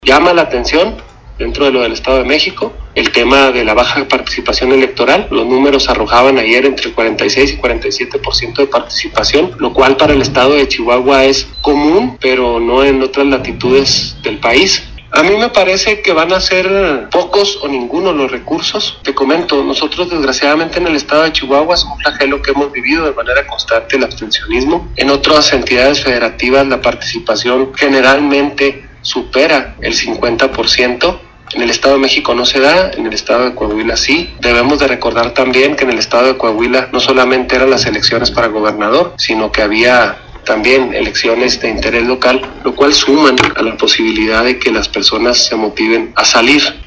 Llama la atención, dentro de lo del Estado de México, el tema de la baja participación electoral. Los números arrojaban ayer entre el 46 y 47% de participación, lo cual para el estado de Chihuahua es común, pero no en otras latitudes del país. A mí me parece que van a ser pocos o ninguno los recursos. Te comento, nosotros desgraciadamente en el estado de Chihuahua es un flagelo que hemos vivido de manera constante, el abstencionismo. En otras entidades federativas la participación generalmente supera el 50%. En el Estado de México no se da, en el Estado de Coahuila sí. Debemos de recordar también que en el Estado de Coahuila no solamente eran las elecciones para gobernador, sino que había también elecciones de interés local, lo cual suman a la posibilidad de que las personas se motiven a salir